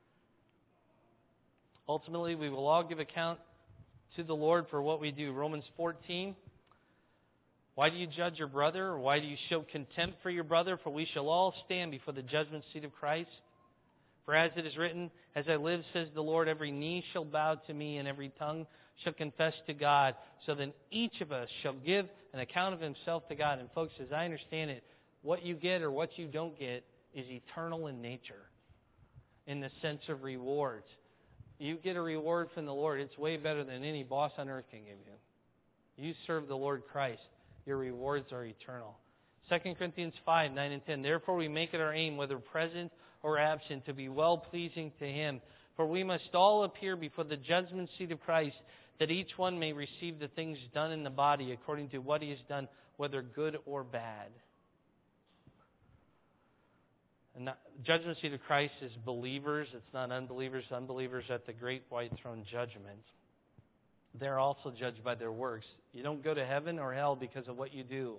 Ultimately, we will all give account to the Lord for what we do. Romans 14. Why do you judge your brother? Or why do you show contempt for your brother? For we shall all stand before the judgment seat of Christ. For as it is written, as I live, says the Lord, every knee shall bow to me and every tongue shall confess to God. So then each of us shall give an account of himself to God. And folks, as I understand it, what you get or what you don't get is eternal in nature, in the sense of rewards. You get a reward from the Lord. It's way better than any boss on earth can give you. You serve the Lord Christ. Your rewards are eternal. 2 Corinthians 5, 9 and 10. Therefore we make it our aim, whether present or absent, to be well-pleasing to him. For we must all appear before the judgment seat of Christ, that each one may receive the things done in the body according to what he has done, whether good or bad. And the judgment seat of Christ is believers. It's not unbelievers. Unbelievers at the great white throne judgment. They're also judged by their works. You don't go to heaven or hell because of what you do.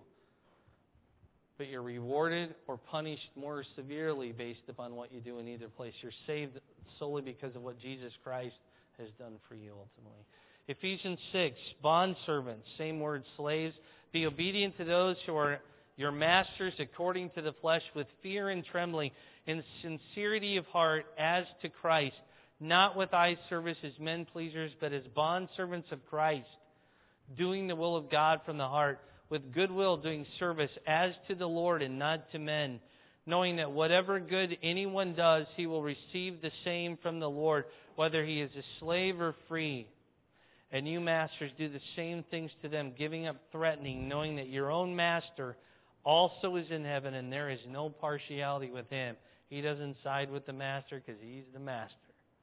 But you're rewarded or punished more severely based upon what you do in either place. You're saved solely because of what Jesus Christ has done for you ultimately. Ephesians 6, bondservants, same word, slaves. Be obedient to those who are your masters according to the flesh, with fear and trembling, in sincerity of heart as to Christ, not with eye service as men pleasers, but as bondservants of Christ, doing the will of God from the heart, with goodwill doing service as to the Lord and not to men, knowing that whatever good anyone does, he will receive the same from the Lord, whether he is a slave or free. And you masters do the same things to them, giving up threatening, knowing that your own master also is in heaven, and there is no partiality with him. He doesn't side with the master because he's the master.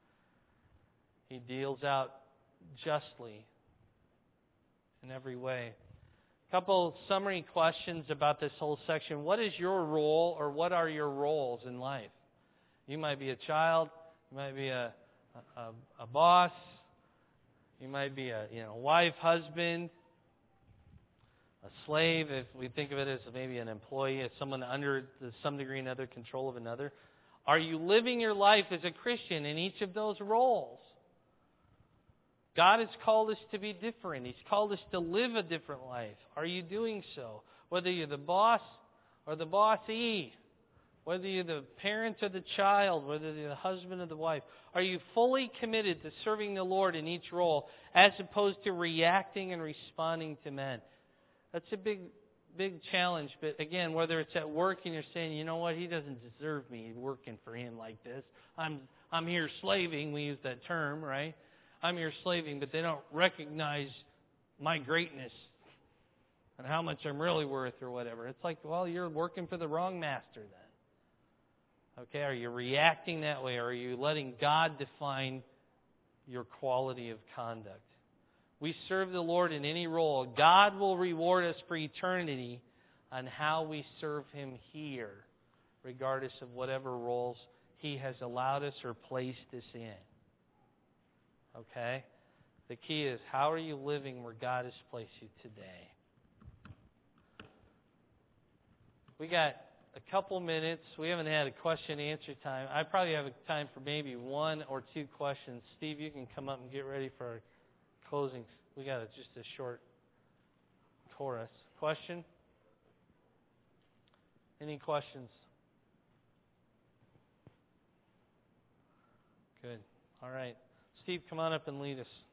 He deals out justly in every way. A couple summary questions about this whole section. What is your role, or what are your roles in life? You might be a child. You might be a boss. You might be a wife, husband, a slave, if we think of it as maybe an employee, as someone under to some degree and other control of another. Are you living your life as a Christian in each of those roles? God has called us to be different. He's called us to live a different life. Are you doing so? Whether you're the boss or the bossee, whether you're the parent or the child, whether you're the husband or the wife, are you fully committed to serving the Lord in each role as opposed to reacting and responding to men? That's a big challenge. But again, whether it's at work and you're saying, you know what, he doesn't deserve me working for him like this. I'm here slaving. We use that term, right? I'm here slaving, but they don't recognize my greatness and how much I'm really worth or whatever. It's like, well, you're working for the wrong master then. Okay, are you reacting that way, or are you letting God define your quality of conduct? We serve the Lord in any role. God will reward us for eternity on how we serve Him here, regardless of whatever roles He has allowed us or placed us in. Okay? The key is, how are you living where God has placed you today? We got a couple minutes. We haven't had a question and answer time. I probably have time for maybe one or two questions. Steve, you can come up and get ready for our closing. We got just a short chorus. Question? Any questions? Good. All right. Steve, come on up and lead us.